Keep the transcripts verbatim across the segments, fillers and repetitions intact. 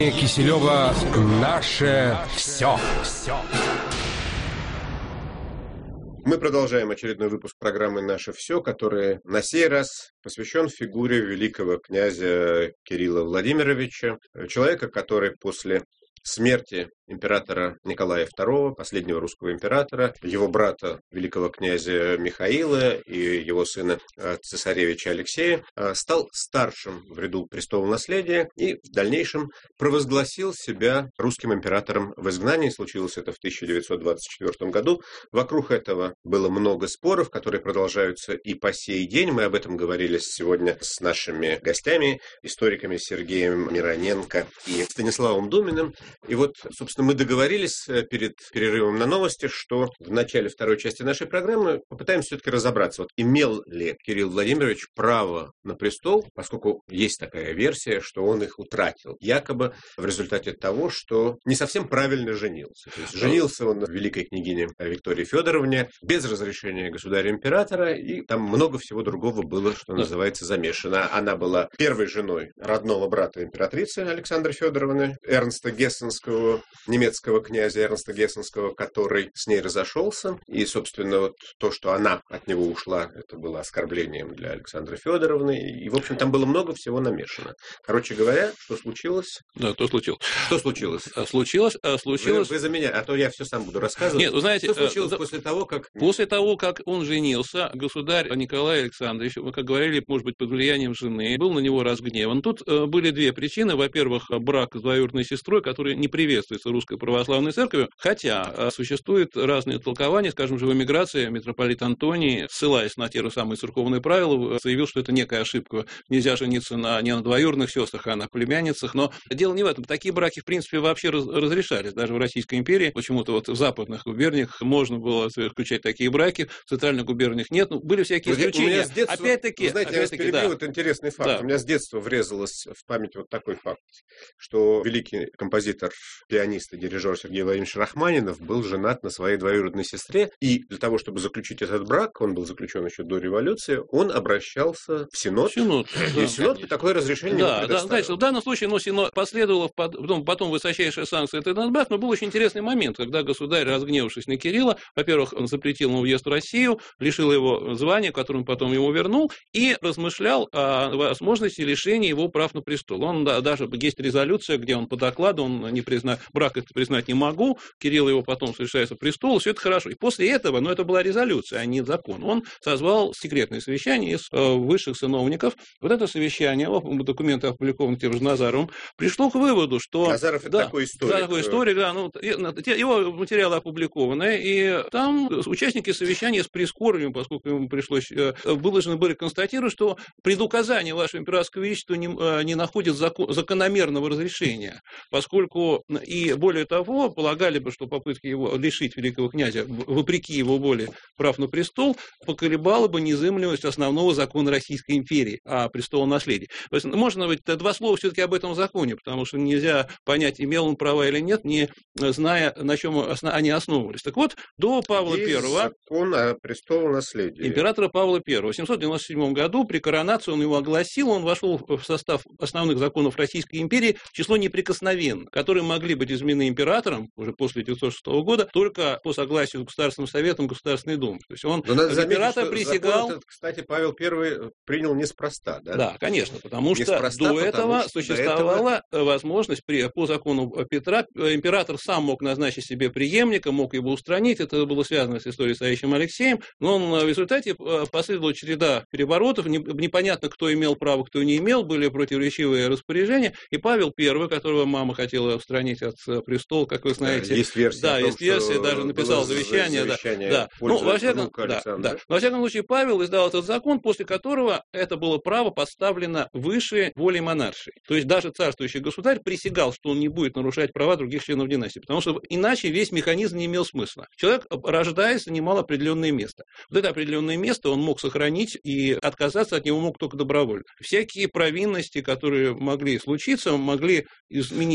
Киселева «Наше все». Мы продолжаем очередной выпуск программы «Наше все», который на сей раз посвящен фигуре великого князя Кирилла Владимировича, человека, который после смерти императора Николая второго, последнего русского императора, его брата, великого князя Михаила и его сына цесаревича Алексея, стал старшим в ряду престола наследия и в дальнейшем провозгласил себя русским императором в изгнании. Случилось это в тысяча девятьсот двадцать четвёртом году. Вокруг этого было много споров, которые продолжаются и по сей день. Мы об этом говорили сегодня с нашими гостями, историками Сергеем Мироненко и Станиславом Думиным. И вот, собственно, мы договорились перед перерывом на новости, что в начале второй части нашей программы попытаемся все-таки разобраться, вот имел ли Кирилл Владимирович право на престол, поскольку есть такая версия, что он их утратил, якобы в результате того, что не совсем правильно женился. То есть женился он на великой княгине Виктории Федоровне без разрешения государя-императора, и там много всего другого было, что называется, замешано. Она была первой женой родного брата императрицы Александры Федоровны, Эрнста Гессенского, немецкого князя Эрнста Гессенского, который с ней разошелся. И, собственно, вот то, что она от него ушла, это было оскорблением для Александры Федоровны. И, в общем, там было много всего намешано. Короче говоря, что случилось? Да, то случилось. Что случилось? Случилось, случилось... Вы, вы за меня, а то я все сам буду рассказывать. Нет, вы знаете... Что случилось э, после того, как... После того, как он женился, государь Николай Александрович, вы, как говорили, может быть, под влиянием жены, был на него разгневан. Тут э, были две причины. Во-первых, брак с двоюродной сестрой, который не приветствуется Русской Православной Церковью, хотя э, существуют разные толкования. Скажем же, в эмиграции митрополит Антоний, ссылаясь на те же самые церковные правила, заявил, что это некая ошибка. Нельзя жениться на, не на двоюродных сестрах, а на племянницах. Но дело не в этом. Такие браки, в принципе, вообще раз, разрешались. Даже в Российской империи. Почему-то вот в западных губерниях можно было заключать такие браки, в центральных губерниях нет. Ну, были всякие исключения. Детства, опять-таки, вы знаете, опять-таки, я вас перебью, да. вот интересный факт. Да. У меня с детства врезалось в память вот такой факт, что великий композитор, пианист и дирижер Сергей Владимирович Рахманинов был женат на своей двоюродной сестре, и для того, чтобы заключить этот брак, он был заключен еще до революции, он обращался в Синод, Синод, и да. Синод такое разрешение да, не да, предоставил. знаете, в данном случае, ну, Синод последовало потом, потом высочайшая санкция этот брак, но был очень интересный момент, когда государь, разгневавшись на Кирилла, во-первых, он запретил ему въезд в Россию, лишил его звания, которое он потом ему вернул, и размышлял о возможности лишения его прав на престол. Он, да, даже есть резолюция, где он по докладу, он не призна... брак это признать не могу, Кирилл его потом лишается престола, все это хорошо. И после этого, но это была резолюция, а не закон, он созвал секретное совещание из э, высших сановников. Вот это совещание, документы опубликованы тем же Назаровым, пришло к выводу, что... Назаров это да, такой историк. Да, такой историк, да, ну, его материалы опубликованы, и там участники совещания с прискорбием, поскольку ему пришлось, вынуждены были констатировать, что предуказание вашего императорского величества не, не находит закон, закономерного разрешения, поскольку, и более того, полагали бы, что попытки его лишить великого князя, вопреки его воле, прав на престол, поколебала бы незыблемость основного закона Российской империи о престолонаследии. То есть, можно быть два слова все-таки об этом законе, потому что нельзя понять, имел он права или нет, не зная, на чем они основывались. Так вот, до Павла Первого, закон о престолонаследии. Императора Павла Первого, в семьсот девяносто седьмом году при коронации он его огласил, он вошел в состав основных законов Российской империи, число неприкосновенных, которые могли быть изменены императором уже после девятьсот шестого года только по согласию с Государственным советом Государственной Думы. То есть он, император, присягал... Этот, кстати, Павел Первый принял неспроста, да? Да, конечно, потому что неспроста, до потому этого что существовала до этого... возможность, при, по закону Петра, император сам мог назначить себе преемника, мог его устранить, это было связано с историей с царевичем Алексеем, но он, в результате последовала череда переворотов, непонятно, кто имел право, кто не имел, были противоречивые распоряжения, и Павел Первый, которого мама хотела устранить от престола, как вы знаете... Да, есть версия, да, том, есть версия, даже написал завещание. завещание да, да. Ну, во всяком, да, да. во всяком случае, Павел издал этот закон, после которого это было право поставлено выше воли монаршей. То есть даже царствующий государь присягал, что он не будет нарушать права других членов династии, потому что иначе весь механизм не имел смысла. Человек, рождаясь, занимал определенное место. Вот это определенное место он мог сохранить, и отказаться от него мог только добровольно. Всякие провинности, которые могли случиться, могли изменить его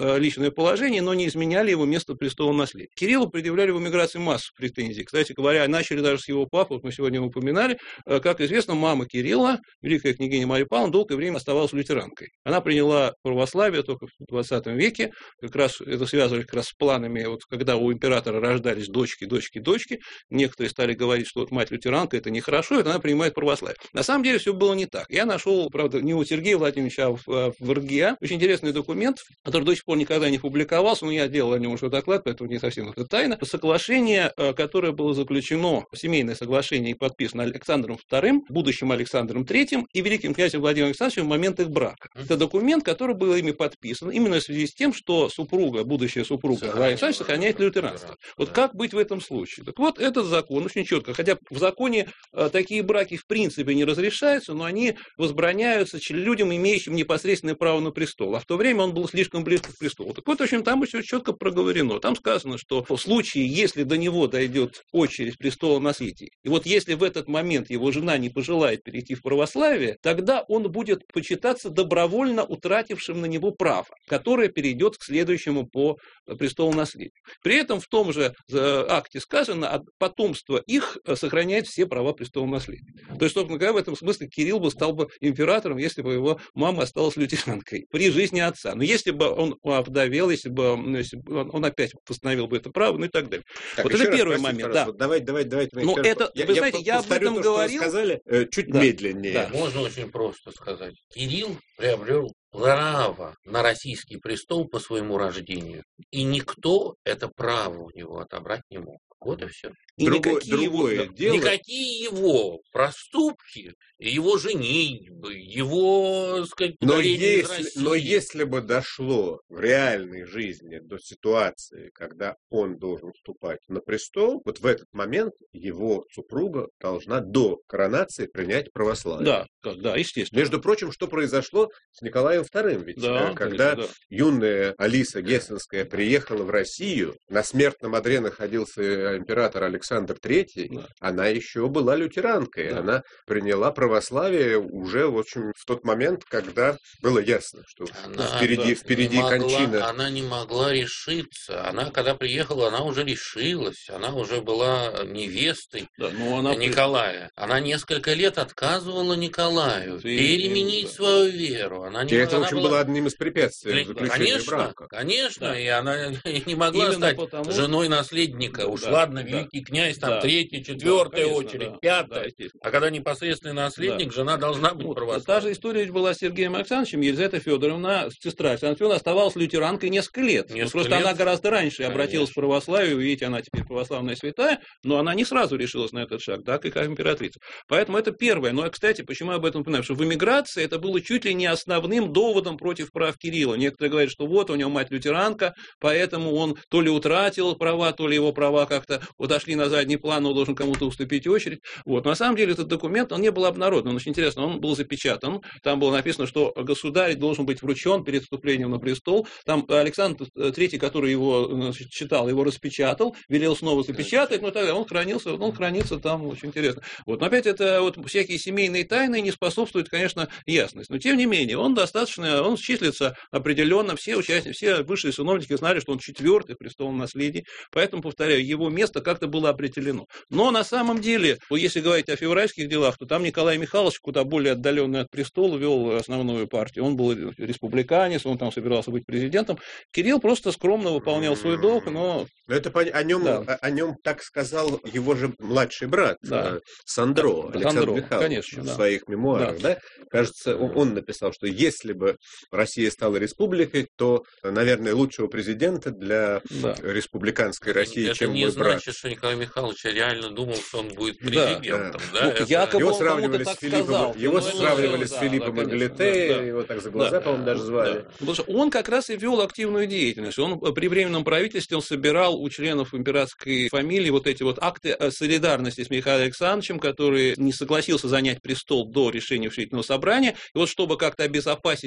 личное положение, но не изменяли его место престола наследия. Кириллу предъявляли в эмиграции массу претензий. Кстати говоря, начали даже с его папы, вот мы сегодня упоминали. Как известно, мама Кирилла, великая княгиня Мария Павловна, долгое время оставалась лютеранкой. Она приняла православие только в двадцатом веке, как раз это связывали как раз с планами, вот, когда у императора рождались дочки, дочки, дочки, некоторые стали говорить, что вот мать лютеранка, это нехорошо, это она принимает православие. На самом деле все было не так. Я нашел, правда, не у Сергея Владимировича, а в, в РГИА очень интересный документ, который до сих пор никогда не публиковался, но я делал о нем уже доклад, поэтому не совсем это тайна. Соглашение, которое было заключено, семейное соглашение и подписано Александром вторым, будущим Александром третьим и великим князем Владимиром Александровичем в момент их брака. Это документ, который был ими подписан именно в связи с тем, что супруга, будущая супруга Владимира Александровича сохраняет лютеранство. Вот как быть в этом случае? Так вот, этот закон очень четко, хотя в законе а, такие браки в принципе не разрешаются, но они возбраняются людям, имеющим непосредственное право на престол. А в то время он был слишком близко к престолу. Так вот, в общем, там все четко проговорено. Там сказано, что в случае, если до него дойдет очередь престола наследия, и вот если в этот момент его жена не пожелает перейти в православие, тогда он будет почитаться добровольно утратившим на него право, которое перейдет к следующему по престолу наследия. При этом в том же акте сказано, потомство их сохраняет все права престола наследия. То есть, собственно говоря, в этом смысле Кирилл бы стал бы императором, если бы его мама осталась лютеранкой при жизни отца. Но если бы он овдовел, если бы, если бы он опять восстановил бы это право, ну и так далее. Так, вот это раз, первый простите, момент. Да. Вот давайте, давайте, давайте. Ну, это, я, вы я знаете, я об этом то, говорил. Что вы сказали, э, чуть да. медленнее. Да. Можно очень просто сказать. Кирилл приобрел право на российский престол по своему рождению, и никто это право у него отобрать не мог. Вот и все. И Другое, никакие другое его, дело. Никакие его проступки, его женитьбы, его, так сказать, Но удаление из если, России. но если бы дошло в реальной жизни до ситуации, когда он должен вступать на престол, вот в этот момент его супруга должна до коронации принять православие. Да, да, естественно. Между прочим, что произошло с Николаем вторым, ведь Да, когда конечно, да. юная Алиса Гессенская приехала в Россию, на смертном одре находился император Александр третий, Да. она еще была лютеранкой, Да. она приняла православие уже в общем, в тот момент, когда было ясно, что Она, впереди, да, впереди не могла, кончина. Она не могла решиться. Она, когда приехала, она уже решилась. Она уже была невестой Да, но она... Николая. Она несколько лет отказывала Николаю И- переменить да. свою веру. Она не И это, в она общем, была... было одним из препятствий в заключении Конечно, брака. конечно, Да. и она не могла Именно стать потому- женой наследника. Уж Да, ладно, да. великий князь, там, Да. третья, Да, четвертая конечно, очередь, да. пятая. Да, естественно. А когда непосредственный наследник, жена должна быть Вот, православной. та же история ведь была с Сергеем Александровичем. Елизавета Федоровна, сестра Александра Федоровна, оставалась лютеранкой несколько лет. Ну, Несколько просто лет. она гораздо раньше Конечно. обратилась к православию, видите, она теперь православная святая, но она не сразу решилась на этот шаг, так и как императрица. Поэтому это первое. Но, кстати, почему я об этом упоминаю? Что в эмиграции это было чуть ли не основным доводом против прав Кирилла. Некоторые говорят, что вот у него мать лютеранка, поэтому он то ли утратил права, то ли его права как-то отошли на задний план, он должен кому-то уступить очередь. Вот. На самом деле этот документ, он не был обнародован. Он очень интересно, он был запечатан. Там было написано, что государь должен быть вручен перед вступлением на престол. Там Александр третий, который его значит, читал, его распечатал, велел снова запечатать, но тогда он хранился, он хранится там, очень интересно. Вот. Но опять это вот всякие семейные тайны не способствуют, конечно, ясности. Но тем не менее, он достаточно, он числится определенно, все участники, все высшие сановники знали, что он четвертый престол наследия, поэтому, повторяю, его место как-то было определено. Но на самом деле, если говорить о февральских делах, то там Николай Михайлович, куда более отдаленный от престола, вел основную партию. Он был республиканец, он там собирался быть президентом. Кирилл просто скромно выполнял свой долг, но... Это о нем, Да. о, о нем так сказал его же младший брат Да. э, Сандро, Да, Александр Сандро, Михайлович, конечно, в да. своих мемуарах. Да. Кажется, он, он написал, что если бы Россия стала республикой, то, наверное, лучшего президента для Да. республиканской России, Это чем не мой брат. значит, что Николай Михайлович реально думал, что он будет Да, президентом. да. Да, Ну, это- якобы Его он сравнивали кому-то с так Филиппом, сказал. его Ну, сравнивали да, с да, Филиппом да, и конечно, Галилеей, да, да. его так за глаза, Да. по-моему, даже звали. Да. Потому что он как раз и вел активную деятельность. Он при Временном правительстве он собирал у членов императорской фамилии вот эти вот акты солидарности с Михаилом Александровичем, который не согласился занять престол до решения учредительного собрания. И вот чтобы как-то обезопасить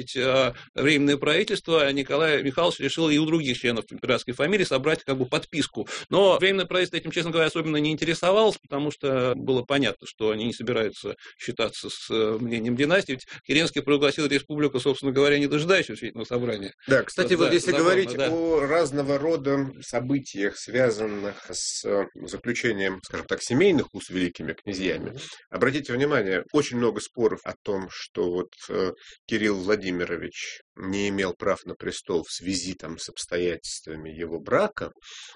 сбросить э, временное правительство, Николай Михайлович решил и у других членов императорской фамилии собрать как бы подписку. Но временное правительство этим, честно говоря, особенно не интересовалось, потому что было понятно, что они не собираются считаться с э, мнением династии. Ведь Керенский пригласил республику, собственно говоря, не дожидаясь учредительного собрания. Да, кстати, Да, вот если забавно, говорить да. о разного рода событиях, связанных с заключением, скажем так, семейных уз с великими князьями, обратите внимание, очень много споров о том, что вот э, Кирилл Владимирович не имел прав на престол в связи там, с обстоятельствами его брака,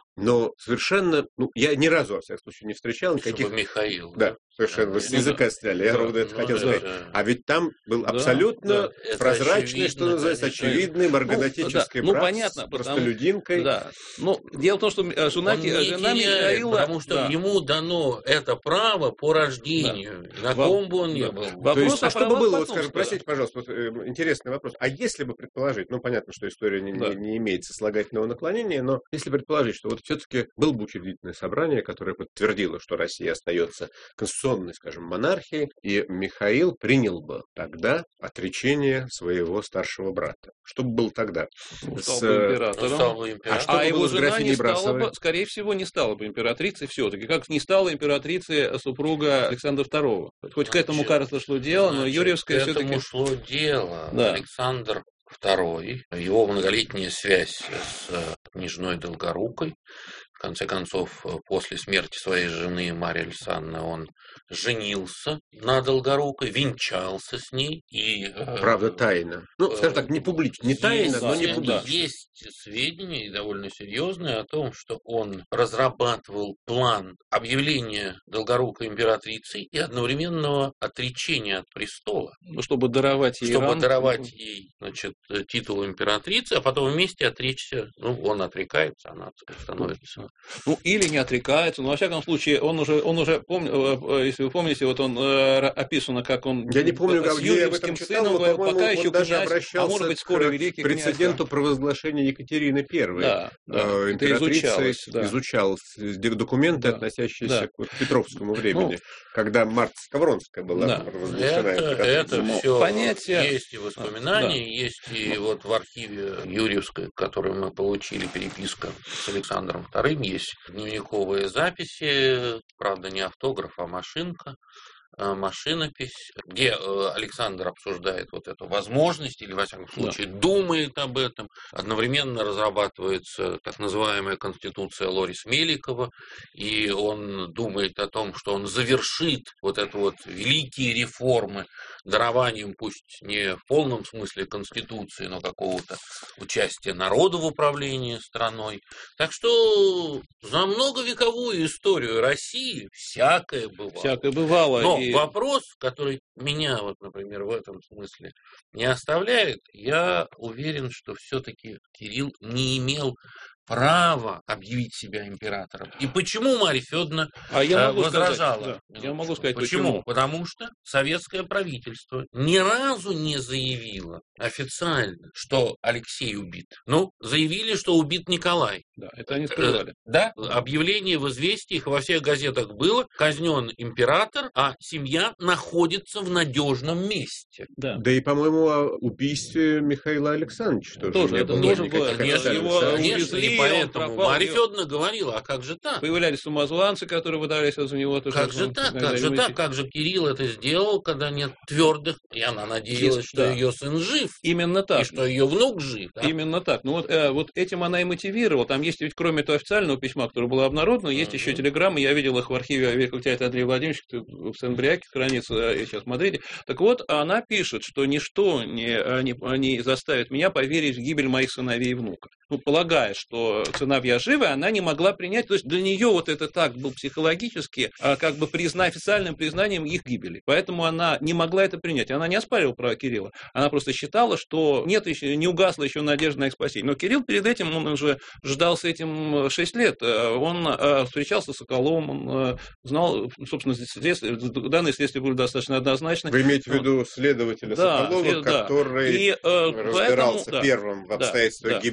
но совершенно, ну, я ни разу, во всяком случае, не встречал никаких... Чтобы Михаил. Да, совершенно, вы с языка сняли, я Да, ровно это ну, хотел да, сказать. да. А ведь там был Да, абсолютно да, прозрачный, это что называется, очевидно, очевидный марганатический Ну, да, ну, брак понятно, с потому- простолюдинкой. Да. Ну, дело в том, что э, жена, Он не жена теряет, Михаила... потому что да. ему дано это право по рождению, на Во- ком бы он ни да. был. Во- То есть, Вопрос а о что бы правах было, вот, потомства. скажем, простите, пожалуйста, вот, э, интересный вопрос. А если бы предположить, ну, понятно, что история не, Да. не, не имеет сослагательного наклонения, но если предположить, что вот все-таки было бы учредительное собрание, которое подтвердило, что Россия остается конституционной, скажем, монархией, и Михаил принял бы тогда отречение своего старшего брата. Что бы было тогда? Стал С, бы э, Он императором. стал бы императором. что бы А его было с жена графиней не стала Брасовой? бы, скорее всего, не стала бы императрицей все-таки, как не стала императрицей супруга Александра второго. Хоть к этому, Значит, кажется, шло дело, но Значит, Юрьевская к этому все-таки... шло дело. Да. Александр Второй, его многолетняя связь с э, княжной Долгорукой. В конце концов, э, после смерти своей жены Марьи Александровны он женился на Долгорукой, венчался с ней. И, э, Правда, тайно. Ну, скажем так, не публично. Не тайно, есть, но не да, публично. Есть сведения, и довольно серьезные, о том, что он разрабатывал план объявления Долгорукой императрицей и одновременного отречения от престола, Ну, чтобы даровать ей чтобы ран. даровать ей, значит, титул императрицы, а потом вместе отречься. Ну, он отрекается, она становится. Ну, или не отрекается, но, во всяком случае, он уже, он уже помню, если вы помните, вот он э, описано, как он Я не помню, с как где я об этом юрьевским читал, сыном но, говорил, по-моему, пока он еще даже князь, а обращался может быть, к скоро великий прецеденту князь. провозглашения Екатерины Первой. Да, да, Э, это Императрица изучалось, да. изучал документы, Да. относящиеся Да. к вот Петровскому времени, Ну, когда Марта Скавронская была да. провозглашена Это, императрицей. это Ну, все понятие- есть и воспоминания, есть и вот в архиве Юрьевской, который мы получили, переписка с Александром Вторым, есть дневниковые записи, правда, не автограф, а машинка, э, машинопись, где э, Александр обсуждает вот эту возможность, или, во всяком случае, думает об этом. Одновременно разрабатывается так называемая конституция Лорис Меликова, и он думает о том, что он завершит вот это вот великие реформы дарованием, пусть не в полном смысле конституции, но какого-то участия народа в управлении страной. Так что за многовековую историю России всякое бывало. Всякое бывало. Но и... вопрос, который меня, вот, например, в этом смысле не оставляет, я уверен, что все-таки Кирилл не имел права объявить себя императором. И почему Марья Федоровна А я э, могу возражала? сказать, да, я могу сказать, почему? почему. Потому что советское правительство ни разу не заявило официально, что Алексей убит. Ну, заявили, что убит Николай. Да, это они скрывали. Да, объявление в известиях во всех газетах было: казнен император, а семья находится в надежном месте. Да. Да и, по-моему, о убийстве Михаила Александровича тоже, Тоже, не это было тоже никаких было, официальных конечно, его сообщений. Конечно, увезли, и он поэтому пропал, Марья его- Федоровна говорила: а как же так? Появлялись самозванцы, которые выдавались за него. тоже Как же он так, иногда как же ему так, идти. как же Кирилл это сделал, когда нет твердых, и она надеялась, Есть, что да. ее сын жив, Именно и так. что ее внук жив. да? Именно так. Ну вот, э, вот этим она и мотивировала. Там есть ведь, кроме этого официального письма, которое было обнародовано, есть Мгм. еще телеграммы. Я видел их в архиве Великого князя Андрея Владимировича в Сен-Бриаке, хранится э, сейчас в Мадриде. Так вот, она пишет, что ничто не, не, не заставит меня поверить в гибель моих сыновей и внука. Ну, полагая, что сыновья живы, она не могла принять. То есть для нее вот это так был психологически, а, как бы призна, официальным признанием их гибели. Поэтому она не могла это принять. Она не оспаривала права Кирилла. Она просто считала, что нет еще, не угасла еще надежда на их спасение. Но Кирилл перед этим, он уже ждал с этим шесть лет. Он э, встречался с Соколовым, он э, знал, собственно, следствие, данные следствия были достаточно однозначны. Вы имеете в виду следователя Да, Соколова, след- да. который И, э, разбирался поэтому, да, первым в да, обстоятельствах да, гибели да.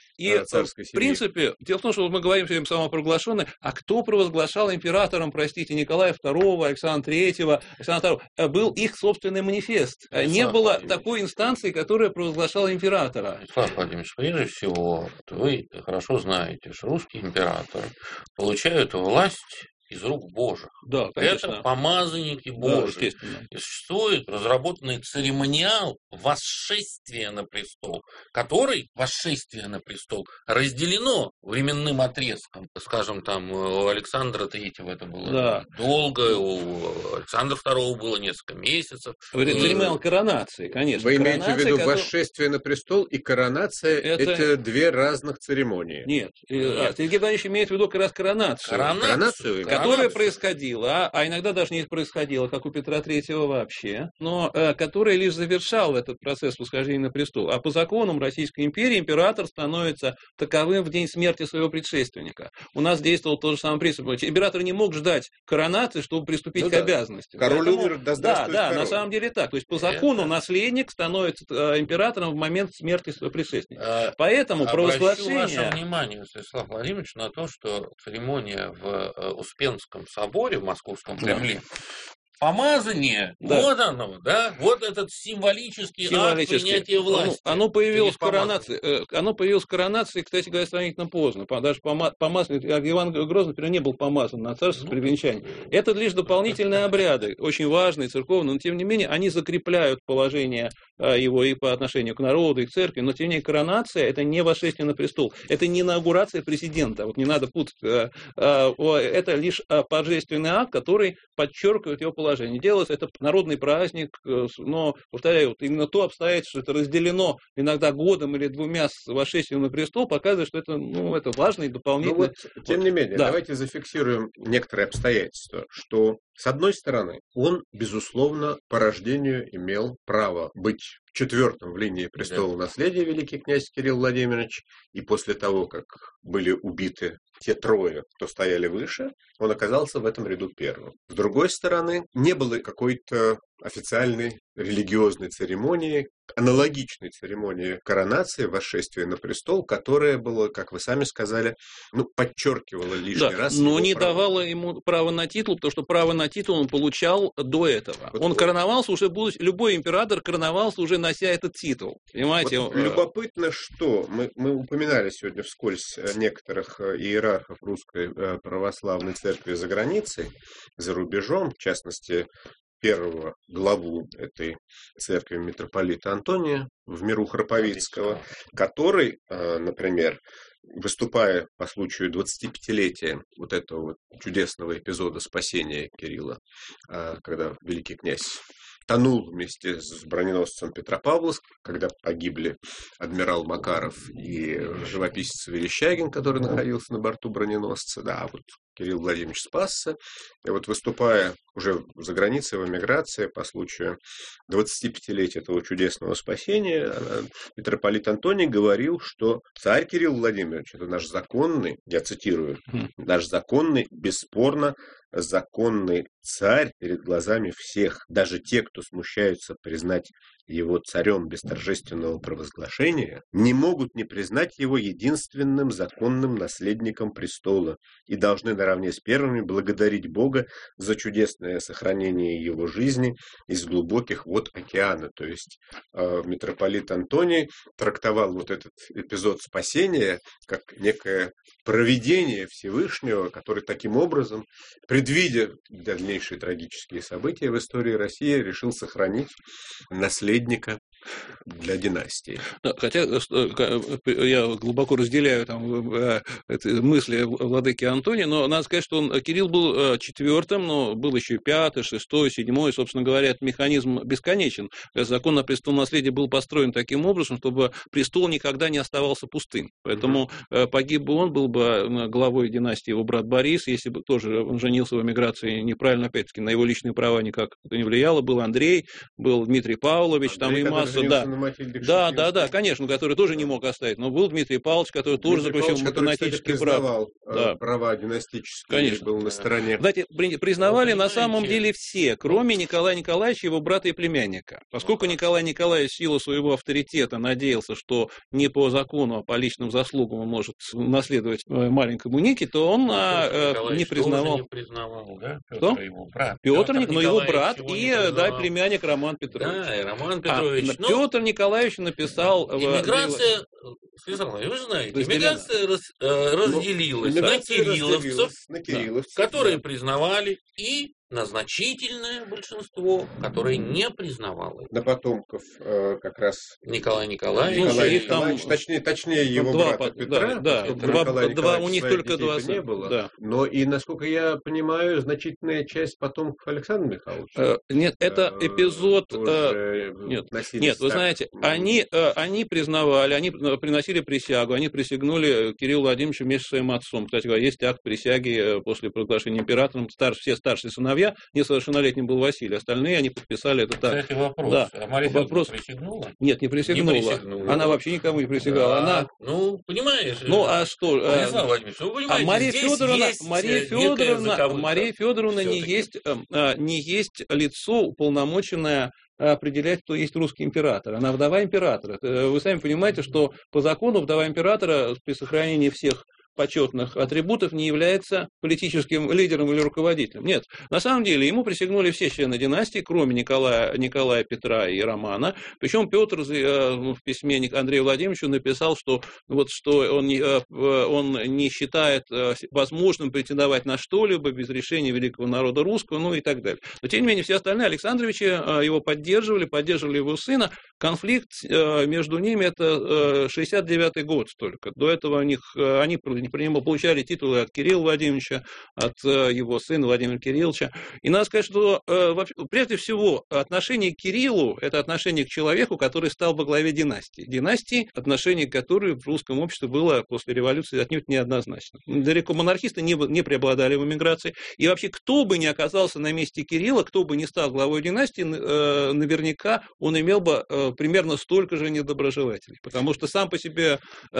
И, царской семьи. В принципе, дело в том, что мы говорим сегодня самопровозглашенный, а кто провозглашал императором, простите, Николая второго, Александра третьего, Александра второго? Был их собственный манифест. Александр Не было Владимирович. такой инстанции, которая провозглашала императора. Александр Владимирович, прежде всего, вы хорошо знаете, что русские императоры получают власть из рук Божьих. Да, конечно. Это помазанники Божьи. Да, и существует разработанный церемониал восшествия на престол, который, восшествие на престол, разделено временным отрезком. Скажем, там у Александра третьего это было да. долго, у Александра второго было несколько месяцев. Церемониал коронации, конечно. Вы коронация, имеете в виду который... восшествие на престол и коронация это... это две разных церемонии? Нет. Нет. Сергей Владимирович имеет в виду как раз коронацию. Коронацию, коронацию которая происходила, а иногда даже не происходила, как у Петра третьего вообще, но э, которая лишь завершала этот процесс восхождения на престол. А по законам Российской империи император становится таковым в день смерти своего предшественника. У нас действовал тот же самый принцип. Император не мог ждать коронации, чтобы приступить ну, к да. обязанностям. Король Поэтому, умер, да Да, да, король. На самом деле так. То есть по закону Это... наследник становится э, императором в момент смерти своего предшественника. А, Поэтому провозглашение... Обращу ваше внимание, Станислав Владимирович, на то, что церемония в Успенском соборе в Московском Кремле, помазание, да. вот оно, да, вот этот символический, символический. акт принятия власти. Оно, оно появилось в коронации, оно появилось в коронации, кстати говоря, сравнительно поздно. Даже помазан, Иван Грозный, например, не был помазан на царство с привенчанием. Это лишь дополнительные обряды, очень важные, церковные, но тем не менее они закрепляют положение его и по отношению к народу, и к церкви, но тем не менее коронация — это не восшествие на престол, это не инаугурация президента, вот не надо путать, это лишь божественный акт, который подчеркивает его положение. Не делается, это народный праздник, но, повторяю, вот именно то обстоятельство, что это разделено иногда годом или двумя с восшествием на престол, показывает, что это, ну, это важный дополнительный... Ну вот, тем не менее, да. давайте зафиксируем некоторые обстоятельства, что, с одной стороны, он, безусловно, по рождению имел право быть четвертым в линии престола наследия великий князь Кирилл Владимирович, и после того, как были убиты те трое, кто стояли выше, он оказался в этом ряду первым. С другой стороны, не было какой-то официальной религиозной церемонии, аналогичной церемонии коронации, восшествия на престол, которая была, как вы сами сказали, ну, подчеркивала лишний да, раз. Но не право. давала ему право на титул, потому что право на титул он получал до этого. Вот он вот. короновался уже, будучи, любой император короновался уже нося этот титул. Понимаете? Вот любопытно, что мы, мы упоминали сегодня вскользь некоторых иерархов русской православной церкви за границей, за рубежом, в частности, первого главу этой церкви митрополита Антония в миру Храповицкого, который, например, выступая по случаю двадцатипятилетия вот этого вот чудесного эпизода спасения Кирилла, когда великий князь тонул вместе с броненосцем Петропавловск, когда погибли адмирал Макаров и живописец Верещагин, который находился на борту броненосца. Да, вот Кирилл Владимирович спасся. И вот выступая уже за границей в эмиграции по случаю двадцатипятилетия этого чудесного спасения, митрополит Антоний говорил, что царь Кирилл Владимирович, это наш законный, я цитирую, наш законный, бесспорно законный царь перед глазами всех, даже те, кто смущаются признать его царем без торжественного провозглашения, не могут не признать его единственным законным наследником престола и должны наравне с первыми благодарить Бога за чудесное сохранение его жизни из глубоких вод океана. То есть э, митрополит Антоний трактовал вот этот эпизод спасения как некое провидение Всевышнего, который таким образом, предвидя дальнейшие трагические события в истории России, решил сохранить наследника для династии. Хотя я глубоко разделяю там мысли владыки Антония, но надо сказать, что он, Кирилл был четвертым, но был еще пятый, шестой, седьмой. Собственно говоря, этот механизм бесконечен. Закон о престолонаследии был построен таким образом, чтобы престол никогда не оставался пустым. Поэтому mm-hmm. погиб бы он, был бы главой династии его брат Борис, если бы тоже он женился в эмиграции неправильно, опять-таки, на его личные права никак это не влияло. Был Андрей, был Дмитрий Павлович, Андрей, там и масса Руса, да. Да, да, да, конечно, который тоже не мог оставить. Но был Дмитрий Павлович, который тоже заключил математический брак. Да. Права династические, конечно, был на стороне. Кстати, признавали на самом деле все, кроме Николая Николаевича, его брата и племянника. Поскольку Николай Николаевич в силу своего авторитета надеялся, что не по закону, а по личным заслугам он может наследовать маленькому Нике, то он Николай не признавал. Не признавал, да? Петр, его брат. Петр, Петр но его брат и да, племянник Роман Петрович. Да, и Роман Петрович. А, ну, Петр Николаевич написал... Иммиграция, Александр, вы же знаете, иммиграция раз, разделилась ну, на кирилловцев, на кирилловцев которые да. признавали, и на значительное большинство, которое не признавало. На потомков э, как раз Николая Николаевича. Николай Николаевич, там, точнее, точнее его два, брата Петра, да, да, два, два, у них только два не было. Да. Но и, насколько я понимаю, значительная часть потомков Александра Михайловича. Э, нет, это эпизод... Э, нет, нет, вы знаете, они, э, они признавали, они приносили присягу, они присягнули Кириллу Владимировичу вместе с своим отцом. Кстати говоря, есть акт присяги после провозглашения императором, старш, все старшие сыновья. Несовершеннолетним был Василий, остальные они подписали это так. Кстати, вопрос. Да. А Мария вопрос... присягнула? Нет, не присягнула. Не присягнула. Она вообще никому не присягала. Да. Она... Ну, понимаешь. Ну, а что? Владимир Владимирович, вы понимаете, а Мария Федоровна, Мария Федоровна, Мария Федоровна не есть, не есть лицо, уполномоченное определять, кто есть русский император. Она вдова императора. Вы сами понимаете, что по закону вдова императора при сохранении всех почетных атрибутов не является политическим лидером или руководителем. Нет, на самом деле ему присягнули все члены династии, кроме Николая, Николая Петра и Романа. Причем Петр в письме Андрею Владимировичу написал, что, вот, что он, не, он не считает возможным претендовать на что-либо без решения великого народа русского, ну и так далее. Но тем не менее все остальные Александровичи его поддерживали, поддерживали его сына. Конфликт между ними это шестьдесят девятый год только. До этого у них, они получали титулы от Кирилла Владимировича, от его сына Владимира Кирилловича. И надо сказать, что прежде всего отношение к Кириллу – это отношение к человеку, который стал во главе династии. Династии, отношение к которой в русском обществе было после революции отнюдь неоднозначно. Далеко монархисты не, не преобладали в эмиграции. И вообще, кто бы ни оказался на месте Кирилла, кто бы ни стал главой династии, наверняка он имел бы примерно столько же недоброжелателей. Потому что сам по себе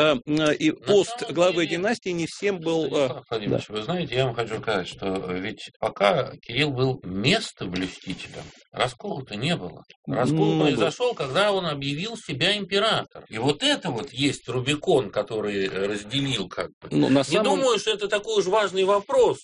и пост главы династии не всем был... Владимир, да. Вы знаете, я вам хочу сказать, что ведь пока Кирилл был местоблюстителем, раскола-то не было. Раскол ну, произошел, когда он объявил себя императором. И вот это вот есть Рубикон, который разделил как бы. Ну, на не самом... думаю, что это такой уж важный вопрос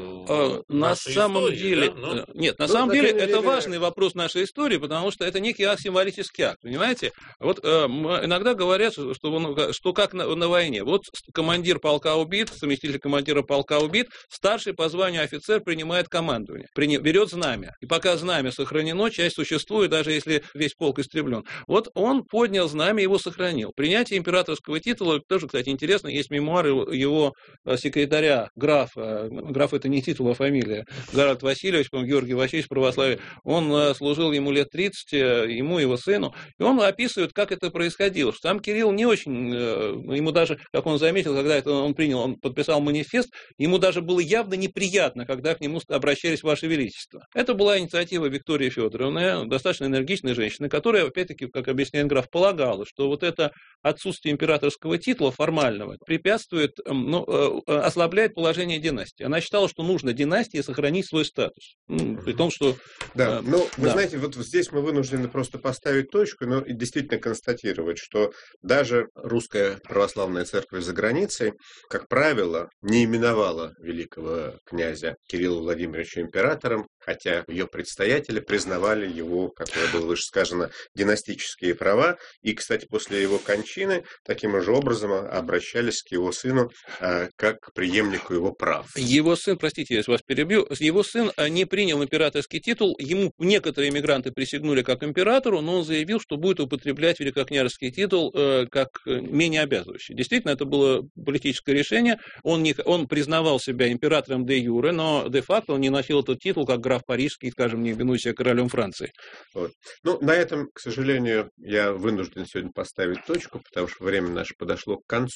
а, на самом истории, деле... Да? Но... Нет, на ну, самом на деле это деле... важный вопрос нашей истории, потому что это некий символический акт, понимаете? Вот э, иногда говорят, что, что как на, на войне. Вот командир полка убит, заместитель командира полка убит, старший по званию офицер принимает командование, при, берет знамя. И пока знамя сохранено, часть существует, даже если весь полк истреблен. Вот он поднял знамя, его сохранил. Принятие императорского титула, тоже, кстати, интересно, есть мемуары его секретаря, графа, граф это не титул, а фамилия, Гарольд Васильевич, по-моему, Георгий Васильевич православие, он служил ему лет тридцать, ему, его сыну, и он описывает, как это происходило. Сам Кирилл не очень, ему даже, как он заметил, когда это он принял, он подписал манифест, ему даже было явно неприятно, когда к нему обращались Ваше Величество. Это была инициатива Виктории Федоровны, достаточно энергичной женщины, которая, опять-таки, как объясняет граф, полагала, что вот это отсутствие императорского титула формального препятствует, ну, ослабляет положение династии. Она считала, что нужно династии сохранить свой статус. Ну, при том, что... Да, ну, вы да. знаете, вот здесь мы вынуждены просто поставить точку, но и действительно констатировать, что даже русская православная церковь за границей, как правило, не именовала великого князя Кирилла Владимировича императором, хотя ее предстоятели признавали его, как было выше сказано, династические права. И, кстати, после его кончины таким же образом обращались к его сыну э, как к преемнику его прав. Его сын, простите, я вас перебью, его сын не принял императорский титул, ему некоторые эмигранты присягнули как императору, но он заявил, что будет употреблять великокняжеский титул э, как менее обязывающий. Действительно, это было политическое решение. Он, не, он признавал себя императором де юре, но де-факто он не носил этот титул как граф Парижский, скажем, не именуя себя королем Франции. Вот. Ну, на этом, к сожалению, я вынужден сегодня поставить точку, потому что время наше подошло к концу.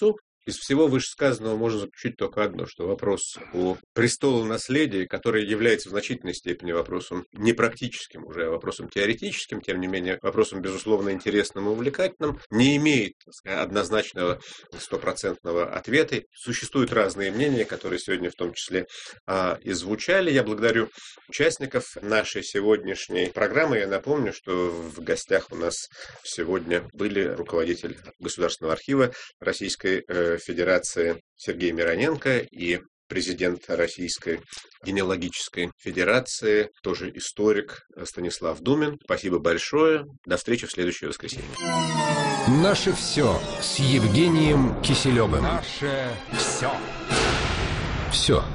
Из всего вышесказанного можно заключить только одно, что вопрос о престолонаследии, который является в значительной степени вопросом не практическим уже, а вопросом теоретическим, тем не менее вопросом, безусловно, интересным и увлекательным, не имеет, так сказать, однозначного стопроцентного ответа. Существуют разные мнения, которые сегодня в том числе а, и звучали. Я благодарю участников нашей сегодняшней программы. Я напомню, что в гостях у нас сегодня были руководитель Государственного архива Российской э, Федерации Сергей Мироненко и президент Российской генеалогической федерации, тоже историк Станислав Думин. Спасибо большое. До встречи в следующее воскресенье. Наше все с Евгением Киселевым. Наше все. Все.